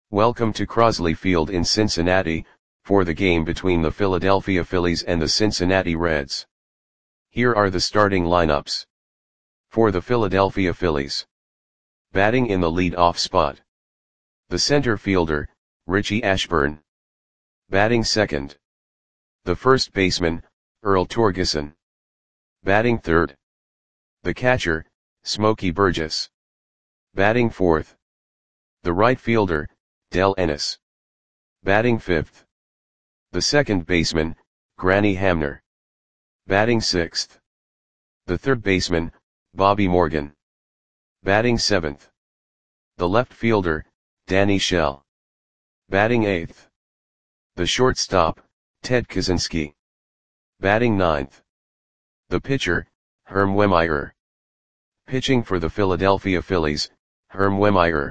Welcome to Crosley Field in Cincinnati, for the game between the Philadelphia Phillies and the Cincinnati Reds. Here are the starting lineups. For the Philadelphia Phillies. Batting in the lead-off spot. The center fielder, Richie Ashburn. Batting second. The first baseman, Earl Torgeson. Batting third. The catcher, Smokey Burgess. Batting fourth. The right fielder, Del Ennis. Batting fifth. The second baseman, Granny Hamner. Batting sixth. The third baseman, Bobby Morgan. Batting seventh. The left fielder, Danny Shell. Batting eighth. The shortstop, Ted Kaczynski. Batting ninth. The pitcher, Herm Wehmeyer. Pitching for the Philadelphia Phillies, Herm Wehmeyer.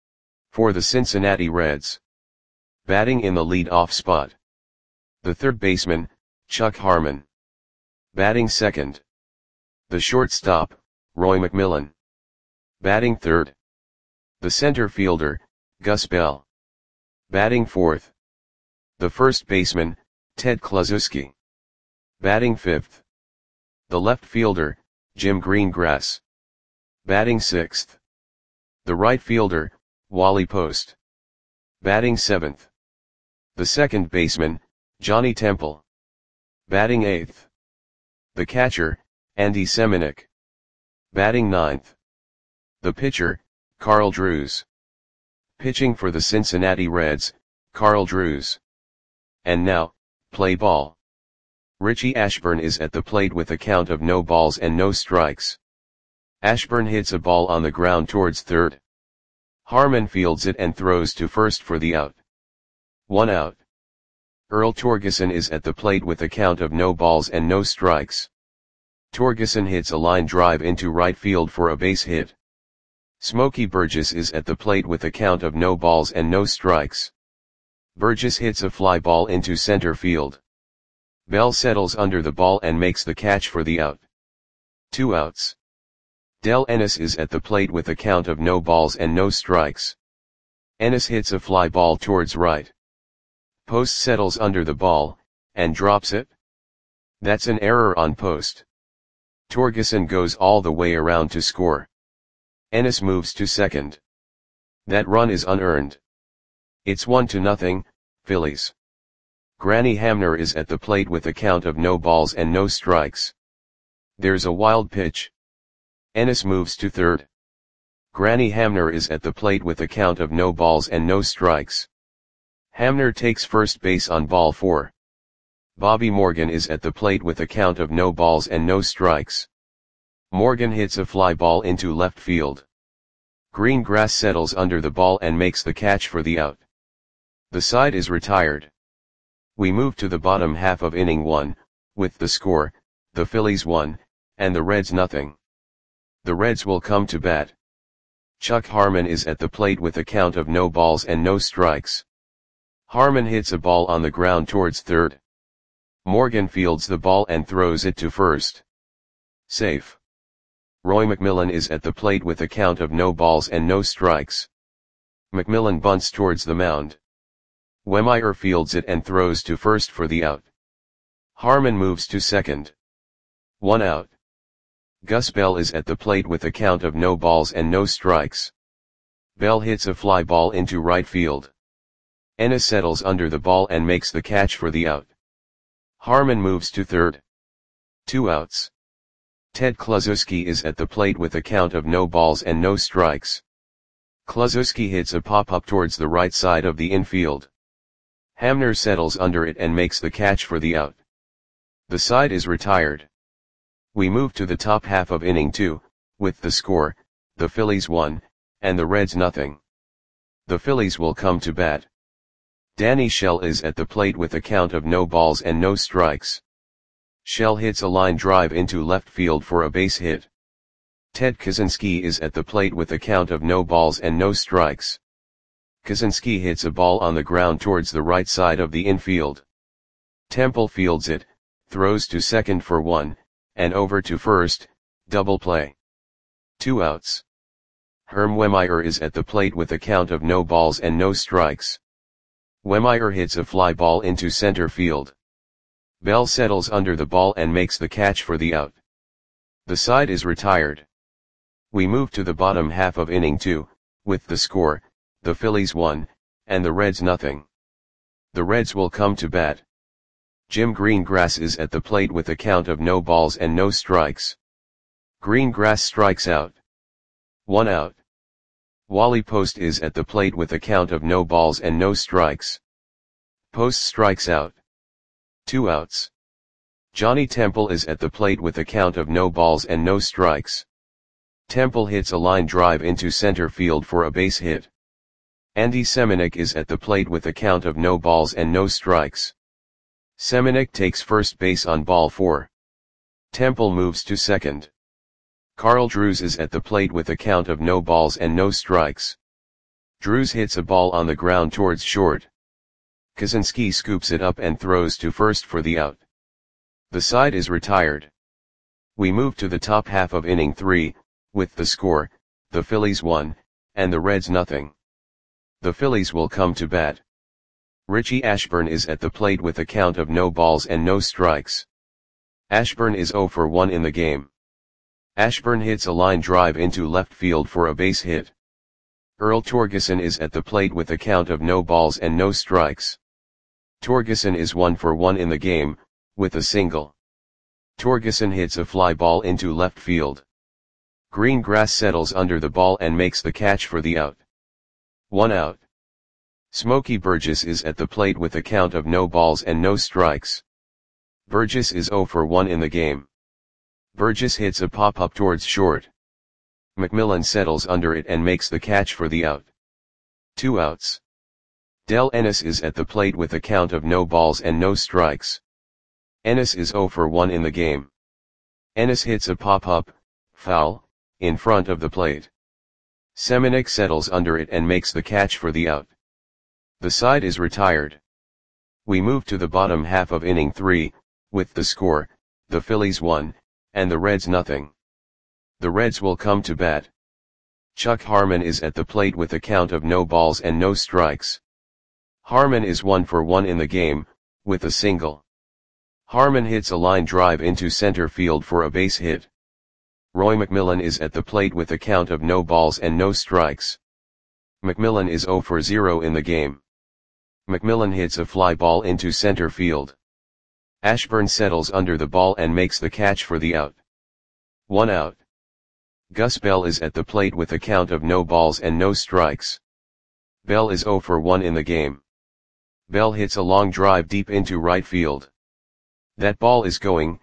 For the Cincinnati Reds. Batting in the lead-off spot. The third baseman, Chuck Harmon. Batting second. The shortstop, Roy McMillan. Batting third. The center fielder, Gus Bell. Batting fourth. The first baseman, Ted Kluszewski. Batting fifth. The left fielder, Jim Greengrass. Batting sixth. The right fielder, Wally Post. Batting seventh. The second baseman, Johnny Temple. Batting eighth. The catcher, Andy Semenuk. Batting ninth. The pitcher, Carl Drews. Pitching for the Cincinnati Reds, Carl Drews. And now, play ball. Richie Ashburn is at the plate with a count of no balls and no strikes. Ashburn hits a ball on the ground towards third. Harmon fields it and throws to first for the out. 1 out. Earl Torgeson is at the plate with a count of no balls and no strikes. Torgeson hits a line drive into right field for a base hit. Smokey Burgess is at the plate with a count of no balls and no strikes. Burgess hits a fly ball into center field. Bell settles under the ball and makes the catch for the out. 2 outs. Del Ennis is at the plate with a count of no balls and no strikes. Ennis hits a fly ball towards right. Post settles under the ball, and drops it. That's an error on Post. Torgeson goes all the way around to score. Ennis moves to second. That run is unearned. It's 1-0, Phillies. Granny Hamner is at the plate with a count of no balls and no strikes. There's a wild pitch. Ennis moves to third. Granny Hamner is at the plate with a count of no balls and no strikes. Hamner takes first base on ball 4. Bobby Morgan is at the plate with a count of no balls and no strikes. Morgan hits a fly ball into left field. Greengrass settles under the ball and makes the catch for the out. The side is retired. We move to the bottom half of inning 1, with the score, the Phillies 1, and the Reds 0. The Reds will come to bat. Chuck Harmon is at the plate with a count of no balls and no strikes. Harmon hits a ball on the ground towards third. Morgan fields the ball and throws it to first. Safe. Roy McMillan is at the plate with a count of no balls and no strikes. McMillan bunts towards the mound. Wehmeyer fields it and throws to first for the out. Harmon moves to second. 1 out. Gus Bell is at the plate with a count of no balls and no strikes. Bell hits a fly ball into right field. Ennis settles under the ball and makes the catch for the out. Harmon moves to third. 2 outs. Ted Kluszewski is at the plate with a count of no balls and no strikes. Kluszewski hits a pop-up towards the right side of the infield. Hamner settles under it and makes the catch for the out. The side is retired. We move to the top half of inning 2, with the score, the Phillies 1, and the Reds 0. The Phillies will come to bat. Danny Shell is at the plate with a count of no balls and no strikes. Shell hits a line drive into left field for a base hit. Ted Kaczynski is at the plate with a count of no balls and no strikes. Kaczynski hits a ball on the ground towards the right side of the infield. Temple fields it, throws to second for 1, and over to first, double play. 2 outs. Herm Wehmeyer is at the plate with a count of no balls and no strikes. Wehmeyer hits a fly ball into center field. Bell settles under the ball and makes the catch for the out. The side is retired. We move to the bottom half of inning 2, with the score, the Phillies 1, and the Reds nothing. The Reds will come to bat. Jim Greengrass is at the plate with a count of no balls and no strikes. Greengrass strikes out. 1 out. Wally Post is at the plate with a count of no balls and no strikes. Post strikes out. 2 outs. Johnny Temple is at the plate with a count of no balls and no strikes. Temple hits a line drive into center field for a base hit. Andy Semenuk is at the plate with a count of no balls and no strikes. Semenuk takes first base on ball 4. Temple moves to second. Carl Drews is at the plate with a count of no balls and no strikes. Drews hits a ball on the ground towards short. Kaczynski scoops it up and throws to first for the out. The side is retired. We move to the top half of inning 3, with the score, the Phillies 1, and the Reds nothing. The Phillies will come to bat. Richie Ashburn is at the plate with a count of no balls and no strikes. Ashburn is 0 for 1 in the game. Ashburn hits a line drive into left field for a base hit. Earl Torgeson is at the plate with a count of no balls and no strikes. Torgeson is 1 for 1 in the game, with a single. Torgeson hits a fly ball into left field. Greengrass settles under the ball and makes the catch for the out. 1 out. Smokey Burgess is at the plate with a count of no balls and no strikes. Burgess is 0 for 1 in the game. Burgess hits a pop-up towards short. McMillan settles under it and makes the catch for the out. 2 outs. Del Ennis is at the plate with a count of no balls and no strikes. Ennis is 0 for 1 in the game. Ennis hits a pop-up, foul, in front of the plate. Semenuk settles under it and makes the catch for the out. The side is retired. We move to the bottom half of inning 3, with the score, the Phillies 1, and the Reds nothing. The Reds will come to bat. Chuck Harmon is at the plate with a count of no balls and no strikes. Harmon is 1 for 1 in the game, with a single. Harmon hits a line drive into center field for a base hit. Roy McMillan is at the plate with a count of no balls and no strikes. McMillan is 0 for 0 in the game. McMillan hits a fly ball into center field. Ashburn settles under the ball and makes the catch for the out. 1 out. Gus Bell is at the plate with a count of no balls and no strikes. Bell is 0 for 1 in the game. Bell hits a long drive deep into right field. That ball is gone.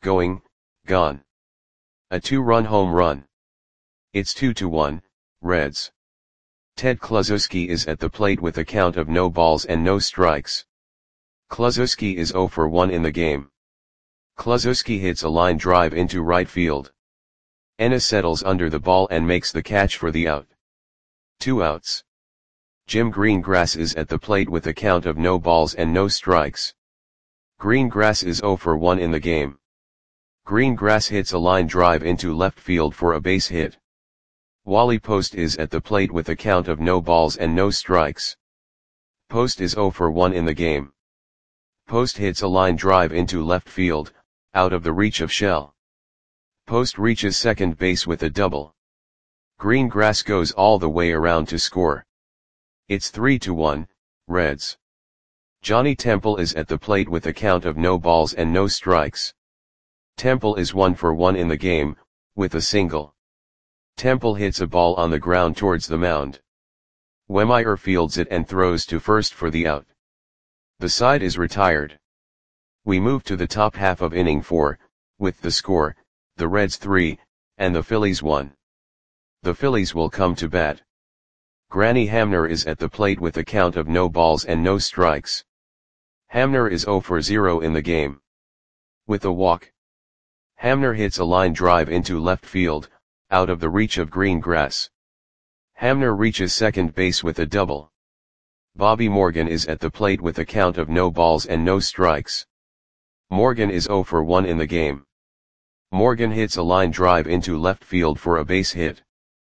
A 2-run home run. It's 2-1, Reds. Ted Kluszewski is at the plate with a count of no balls and no strikes. Kluszewski is 0 for 1 in the game. Kluszewski hits a line drive into right field. Ennis settles under the ball and makes the catch for the out. 2 outs. Jim Greengrass is at the plate with a count of no balls and no strikes. Greengrass is 0 for 1 in the game. Greengrass hits a line drive into left field for a base hit. Wally Post is at the plate with a count of no balls and no strikes. Post is 0 for 1 in the game. Post hits a line drive into left field, out of the reach of Shell. Post reaches second base with a double. Greengrass goes all the way around to score. It's 3-1, Reds. Johnny Temple is at the plate with a count of no balls and no strikes. Temple is 1 for 1 in the game, with a single. Temple hits a ball on the ground towards the mound. Wehmeyer fields it and throws to first for the out. The side is retired. We move to the top half of inning 4, with the score, the Reds 3, and the Phillies 1. The Phillies will come to bat. Granny Hamner is at the plate with a count of no balls and no strikes. Hamner is 0 for 0 in the game. With a walk. Hamner hits a line drive into left field, out of the reach of Greengrass. Hamner reaches second base with a double. Bobby Morgan is at the plate with a count of no balls and no strikes. Morgan is 0 for 1 in the game. Morgan hits a line drive into left field for a base hit.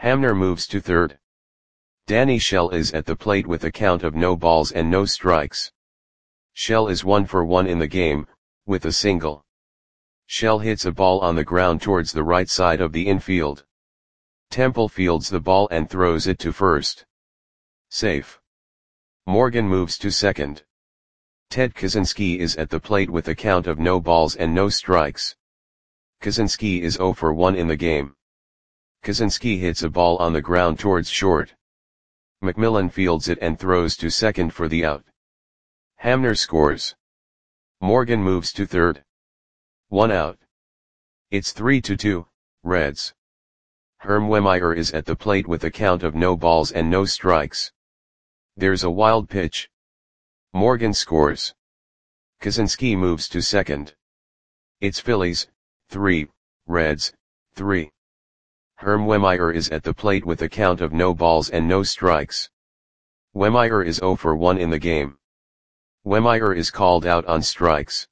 Hamner moves to third. Danny Shell is at the plate with a count of no balls and no strikes. Shell is 1 for 1 in the game, with a single. Shell hits a ball on the ground towards the right side of the infield. Temple fields the ball and throws it to first. Safe. Morgan moves to second. Ted Kaczynski is at the plate with a count of no balls and no strikes. Kaczynski is 0 for 1 in the game. Kaczynski hits a ball on the ground towards short. McMillan fields it and throws to second for the out. Hamner scores. Morgan moves to third. 1 out. It's 3-2, Reds. Herm Wehmeyer is at the plate with a count of no balls and no strikes. There's a wild pitch. Morgan scores. Kaczynski moves to second. It's Phillies, 3, Reds, 3. Herm Wehmeyer is at the plate with a count of no balls and no strikes. Wehmeyer is 0 for 1 in the game. Wehmeyer is called out on strikes.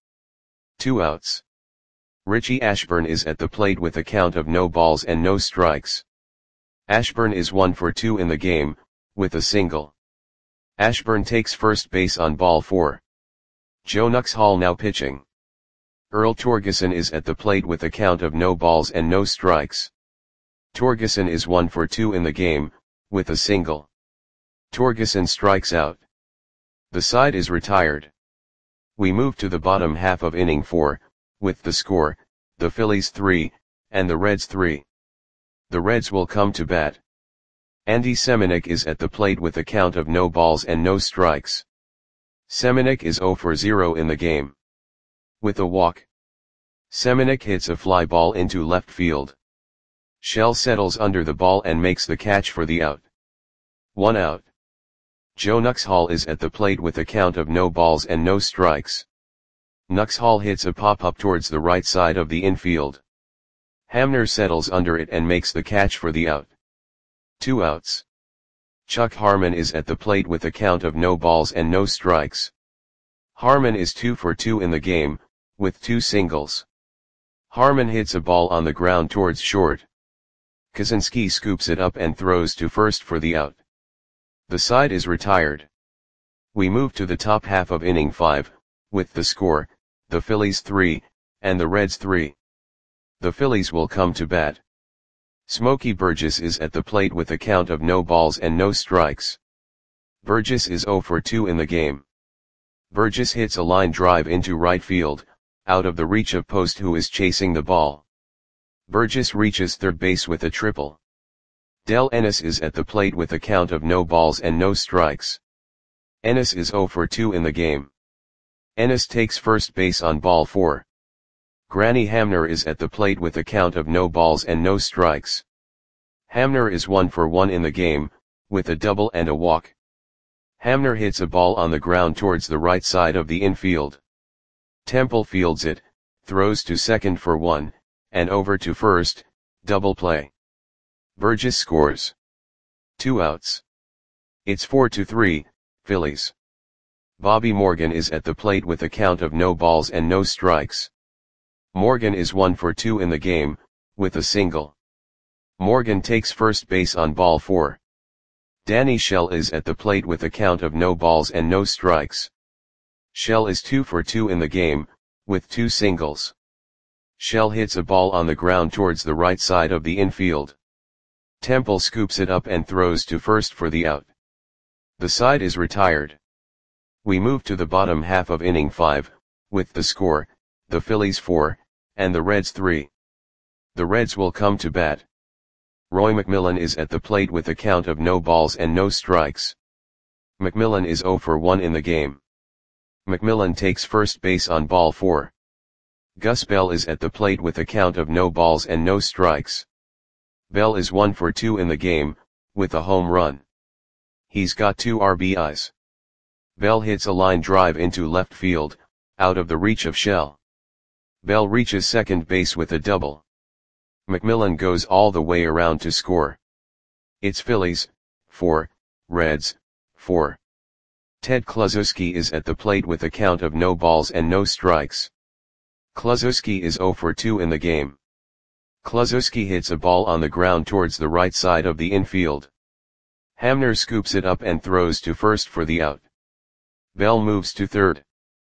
2 outs. Richie Ashburn is at the plate with a count of no balls and no strikes. Ashburn is 1 for 2 in the game, with a single. Ashburn takes first base on ball 4. Joe Nuxhall now pitching. Earl Torgeson is at the plate with a count of no balls and no strikes. Torgeson is 1 for 2 in the game, with a single. Torgeson strikes out. The side is retired. We move to the bottom half of inning 4, with the score, the Phillies 3, and the Reds 3. The Reds will come to bat. Andy Semenuk is at the plate with a count of no balls and no strikes. Semenuk is 0 for 0 in the game. With a walk. Semenuk hits a fly ball into left field. Shell settles under the ball and makes the catch for the out. 1 out. Joe Nuxhall is at the plate with a count of no balls and no strikes. Nuxhall hits a pop-up towards the right side of the infield. Hamner settles under it and makes the catch for the out. 2 outs. Chuck Harmon is at the plate with a count of no balls and no strikes. Harmon is 2 for 2 in the game, with 2 singles. Harmon hits a ball on the ground towards short. Kaczynski scoops it up and throws to first for the out. The side is retired. We move to the top half of inning 5, with the score, the Phillies 3, and the Reds 3. The Phillies will come to bat. Smokey Burgess is at the plate with a count of no balls and no strikes. Burgess is 0 for 2 in the game. Burgess hits a line drive into right field, out of the reach of Post who is chasing the ball. Burgess reaches third base with a triple. Del Ennis is at the plate with a count of no balls and no strikes. Ennis is 0 for 2 in the game. Ennis takes first base on ball 4. Granny Hamner is at the plate with a count of no balls and no strikes. Hamner is 1 for 1 in the game, with a double and a walk. Hamner hits a ball on the ground towards the right side of the infield. Temple fields it, throws to second for 1, and over to first, double play. Burgess scores. 2 outs. It's 4-3, Phillies. Bobby Morgan is at the plate with a count of no balls and no strikes. Morgan is 1 for 2 in the game, with a single. Morgan takes first base on ball 4. Danny Shell is at the plate with a count of no balls and no strikes. Shell is 2 for 2 in the game, with 2 singles. Shell hits a ball on the ground towards the right side of the infield. Temple scoops it up and throws to first for the out. The side is retired. We move to the bottom half of inning 5, with the score, the Phillies 4, and the Reds 3. The Reds will come to bat. Roy McMillan is at the plate with a count of no balls and no strikes. McMillan is 0 for 1 in the game. McMillan takes first base on ball 4. Gus Bell is at the plate with a count of no balls and no strikes. Bell is 1 for 2 in the game, with a home run. He's got 2 RBIs. Bell hits a line drive into left field, out of the reach of Shell. Bell reaches second base with a double. McMillan goes all the way around to score. It's Phillies, 4, Reds, 4. Ted Kluszewski is at the plate with a count of no balls and no strikes. Kluszewski is 0 for 2 in the game. Kluszewski hits a ball on the ground towards the right side of the infield. Hamner scoops it up and throws to first for the out. Bell moves to third.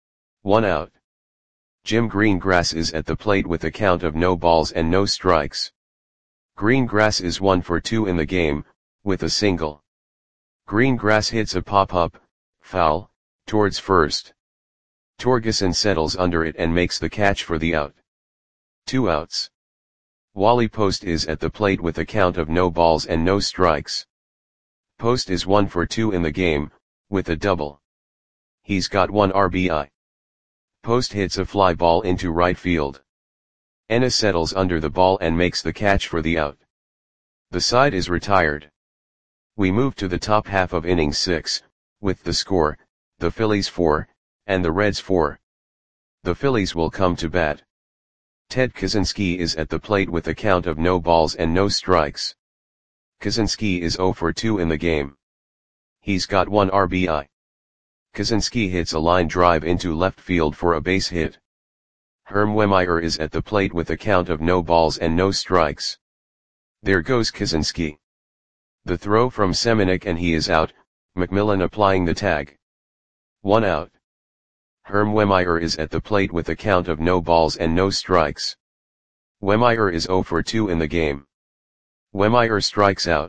1 out. Jim Greengrass is at the plate with a count of no balls and no strikes. Greengrass is 1 for 2 in the game, with a single. Greengrass hits a pop-up, foul, towards first. Torgeson settles under it and makes the catch for the out. 2 outs. Wally Post is at the plate with a count of no balls and no strikes. Post is 1 for 2 in the game, with a double. He's got 1 RBI. Post hits a fly ball into right field. Ennis settles under the ball and makes the catch for the out. The side is retired. We move to the top half of inning 6, with the score, the Phillies 4, and the Reds 4. The Phillies will come to bat. Ted Kaczynski is at the plate with a count of no balls and no strikes. Kaczynski is 0 for 2 in the game. He's got 1 RBI. Kaczynski hits a line drive into left field for a base hit. Herm Wehmeyer is at the plate with a count of no balls and no strikes. There goes Kaczynski. The throw from Semenuk and he is out, McMillan applying the tag. 1 out. Herm Wehmeyer is at the plate with a count of no balls and no strikes. Wehmeyer is 0 for 2 in the game. Wehmeyer strikes out.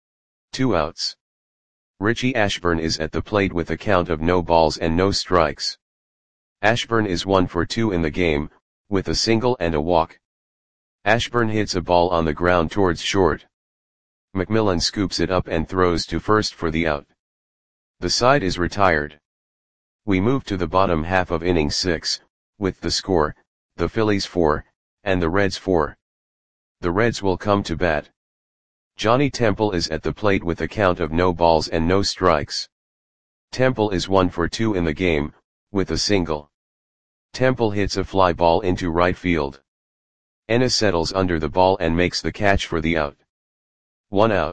2 outs. Richie Ashburn is at the plate with a count of no balls and no strikes. Ashburn is 1 for 2 in the game, with a single and a walk. Ashburn hits a ball on the ground towards short. McMillan scoops it up and throws to first for the out. The side is retired. We move to the bottom half of inning 6, with the score, the Phillies 4, and the Reds 4. The Reds will come to bat. Johnny Temple is at the plate with a count of no balls and no strikes. Temple is 1 for 2 in the game, with a single. Temple hits a fly ball into right field. Ennis settles under the ball and makes the catch for the out. 1 out.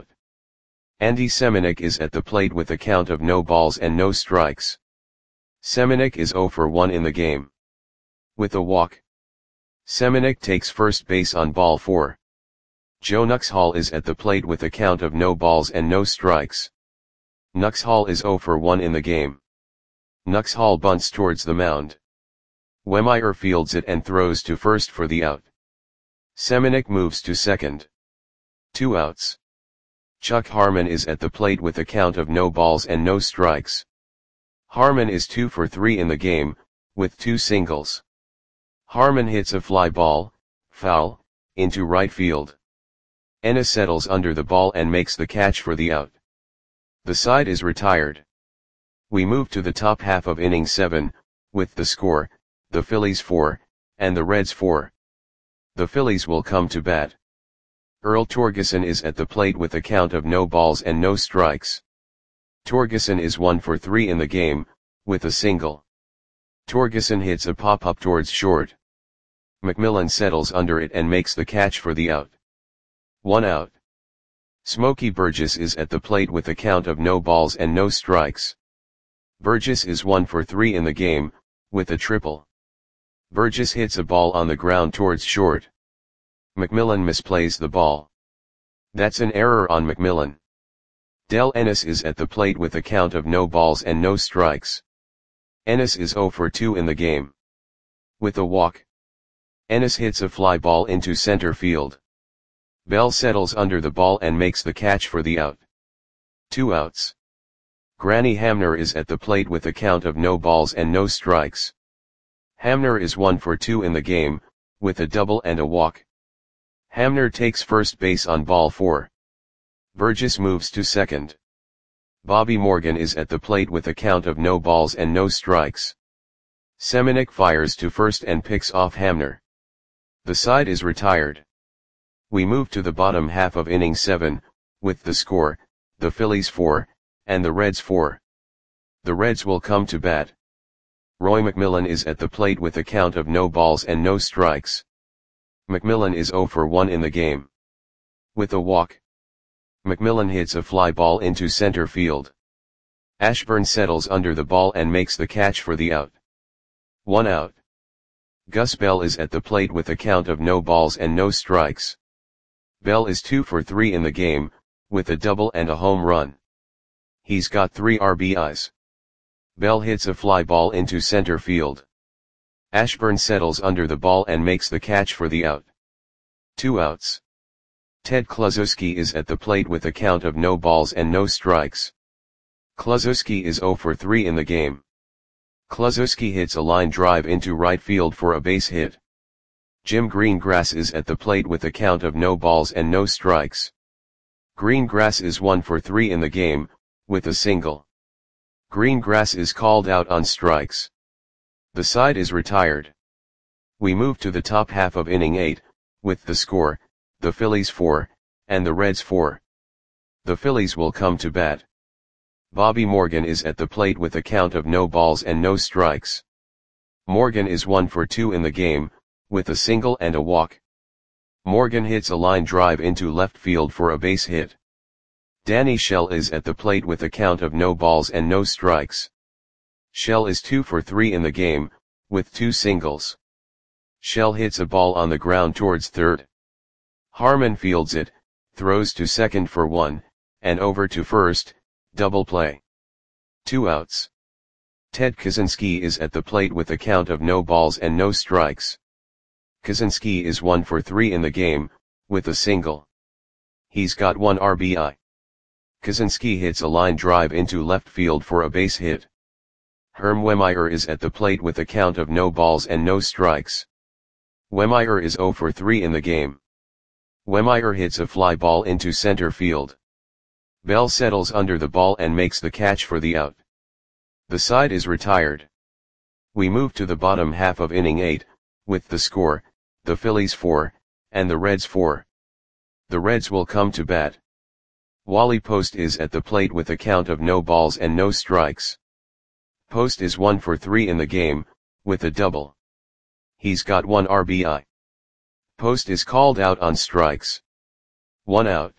Andy Semenuk is at the plate with a count of no balls and no strikes. Semenuk is 0 for 1 in the game. With a walk. Semenuk takes first base on ball 4. Joe Nuxhall is at the plate with a count of no balls and no strikes. Nuxhall is 0 for 1 in the game. Nuxhall bunts towards the mound. Wehmeyer fields it and throws to first for the out. Semenuk moves to second. 2 outs. Chuck Harmon is at the plate with a count of no balls and no strikes. Harmon is 2 for 3 in the game, with 2 singles. Harmon hits a fly ball, foul, into right field. Ennis settles under the ball and makes the catch for the out. The side is retired. We move to the top half of inning 7, with the score, the Phillies 4, and the Reds 4. The Phillies will come to bat. Earl Torgeson is at the plate with a count of no balls and no strikes. Torgeson is 1 for 3 in the game, with a single. Torgeson hits a pop-up towards short. McMillan settles under it and makes the catch for the out. 1 out. Smokey Burgess is at the plate with a count of no balls and no strikes. Burgess is 1 for 3 in the game, with a triple. Burgess hits a ball on the ground towards short. McMillan misplays the ball. That's an error on McMillan. Del Ennis is at the plate with a count of no balls and no strikes. Ennis is 0 for 2 in the game. With a walk. Ennis hits a fly ball into center field. Bell settles under the ball and makes the catch for the out. 2 outs. Granny Hamner is at the plate with a count of no balls and no strikes. Hamner is 1 for 2 in the game, with a double and a walk. Hamner takes first base on ball 4. Burgess moves to second. Bobby Morgan is at the plate with a count of no balls and no strikes. Semenuk fires to first and picks off Hamner. The side is retired. We move to the bottom half of inning 7, with the score, the Phillies 4, and the Reds 4. The Reds will come to bat. Roy McMillan is at the plate with a count of no balls and no strikes. McMillan is 0 for 1 in the game. With a walk. McMillan hits a fly ball into center field. Ashburn settles under the ball and makes the catch for the out. 1 out. Gus Bell is at the plate with a count of no balls and no strikes. Bell is 2 for 3 in the game, with a double and a home run. He's got 3 RBIs. Bell hits a fly ball into center field. Ashburn settles under the ball and makes the catch for the out. 2 outs. Ted Kluszewski is at the plate with a count of no balls and no strikes. Kluszewski is 0 for 3 in the game. Kluszewski hits a line drive into right field for a base hit. Jim Greengrass is at the plate with a count of no balls and no strikes. Greengrass is 1 for 3 in the game, with a single. Greengrass is called out on strikes. The side is retired. We move to the top half of inning 8, with the score, the Phillies 4, and the Reds 4. The Phillies will come to bat. Bobby Morgan is at the plate with a count of no balls and no strikes. Morgan is 1 for 2 in the game, with a single and a walk. Morgan hits a line drive into left field for a base hit. Danny Shell is at the plate with a count of no balls and no strikes. Shell is 2 for 3 in the game, with 2 singles. Shell hits a ball on the ground towards third. Harmon fields it, throws to second for 1, and over to first, double play. 2 outs. Ted Kaczynski is at the plate with a count of no balls and no strikes. Kaczynski is 1 for 3 in the game, with a single. He's got 1 RBI. Kaczynski hits a line drive into left field for a base hit. Herm Wehmeyer is at the plate with a count of no balls and no strikes. Wehmeyer is 0 for 3 in the game. Wehmeyer hits a fly ball into center field. Bell settles under the ball and makes the catch for the out. The side is retired. We move to the bottom half of inning 8, with the score, the Phillies 4, and the Reds 4. The Reds will come to bat. Wally Post is at the plate with a count of no balls and no strikes. Post is 1 for 3 in the game, with a double. He's got 1 RBI. Post is called out on strikes. 1 out.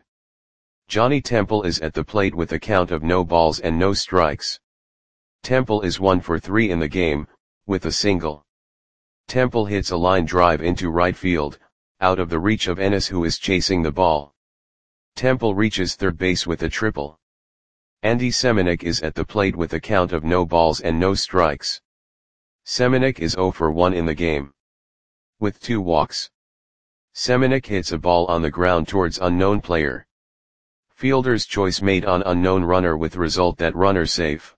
Johnny Temple is at the plate with a count of no balls and no strikes. Temple is 1 for 3 in the game, with a single. Temple hits a line drive into right field, out of the reach of Ennis, who is chasing the ball. Temple reaches third base with a triple. Andy Semenuk is at the plate with a count of no balls and no strikes. Semenuk is 0 for 1 in the game, with 2 walks. Semenuk hits a ball on the ground towards unknown player. Fielder's choice made on unknown runner, with result that runner safe.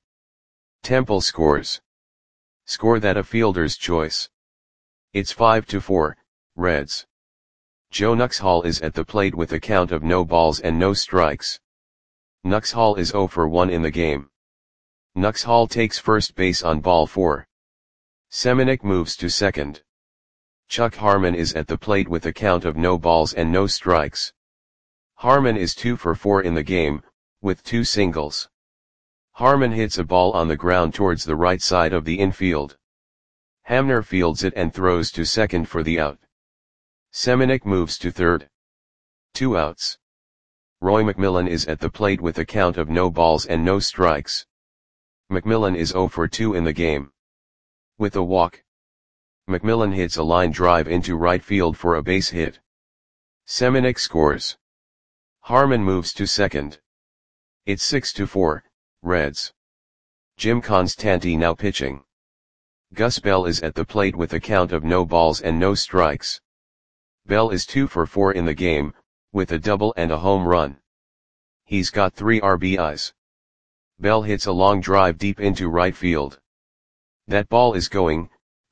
Temple scores. Score that a fielder's choice. It's 5-4, Reds. Joe Nuxhall is at the plate with a count of no balls and no strikes. Nuxhall is 0 for 1 in the game. Nuxhall takes first base on ball 4. Semenuk moves to second. Chuck Harmon is at the plate with a count of no balls and no strikes. Harmon is 2 for 4 in the game, with 2 singles. Harmon hits a ball on the ground towards the right side of the infield. Hamner fields it and throws to second for the out. Semenuk moves to third. 2 outs. Roy McMillan is at the plate with a count of no balls and no strikes. McMillan is 0 for 2 in the game, with a walk. McMillan hits a line drive into right field for a base hit. Semenuk scores. Harmon moves to second. It's 6-4, Reds. Jim Constanti now pitching. Gus Bell is at the plate with a count of no balls and no strikes. Bell is 2 for 4 in the game, with a double and a home run. He's got 3 RBIs. Bell hits a long drive deep into right field. That ball is gone.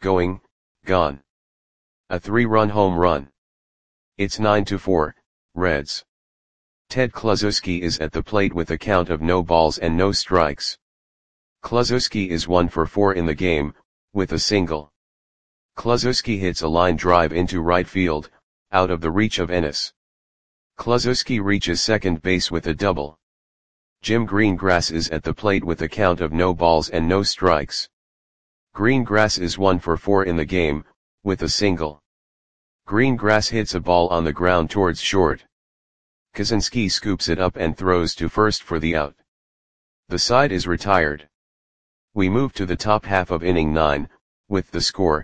A 3-run home run. It's 9-4, Reds. Ted Kluszewski is at the plate with a count of no balls and no strikes. Kluszewski is 1 for 4 in the game, with a single. Kluszewski hits a line drive into right field, out of the reach of Ennis. Kluszewski reaches second base with a double. Jim Greengrass is at the plate with a count of no balls and no strikes. Greengrass is 1 for 4 in the game, with a single. Greengrass hits a ball on the ground towards short. Kaczynski scoops it up and throws to first for the out. The side is retired. We move to the top half of inning 9, with the score,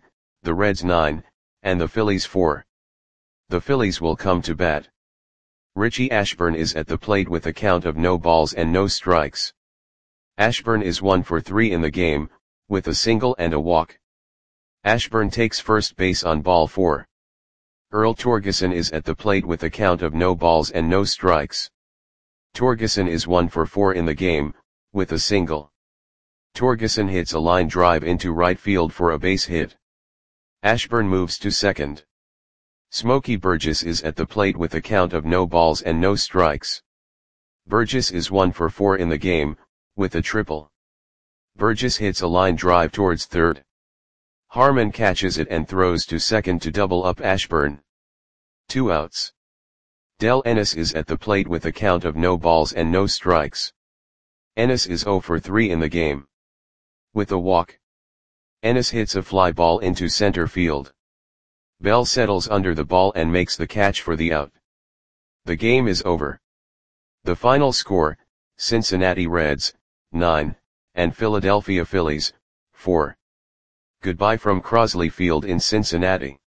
the Reds 9, and the Phillies 4. The Phillies will come to bat. Richie Ashburn is at the plate with a count of no balls and no strikes. Ashburn is 1 for 3 in the game, with a single and a walk. Ashburn takes first base on ball 4. Earl Torgeson is at the plate with a count of no balls and no strikes. Torgeson is 1 for 4 in the game, with a single. Torgeson hits a line drive into right field for a base hit. Ashburn moves to second. Smokey Burgess is at the plate with a count of no balls and no strikes. Burgess is 1 for 4 in the game, with a triple. Burgess hits a line drive towards third. Harmon catches it and throws to second to double up Ashburn. 2 outs. Del Ennis is at the plate with a count of no balls and no strikes. Ennis is 0 for 3 in the game. With a walk. Ennis hits a fly ball into center field. Bell settles under the ball and makes the catch for the out. The game is over. The final score, Cincinnati Reds, 9, and Philadelphia Phillies, 4. Goodbye from Crosley Field in Cincinnati.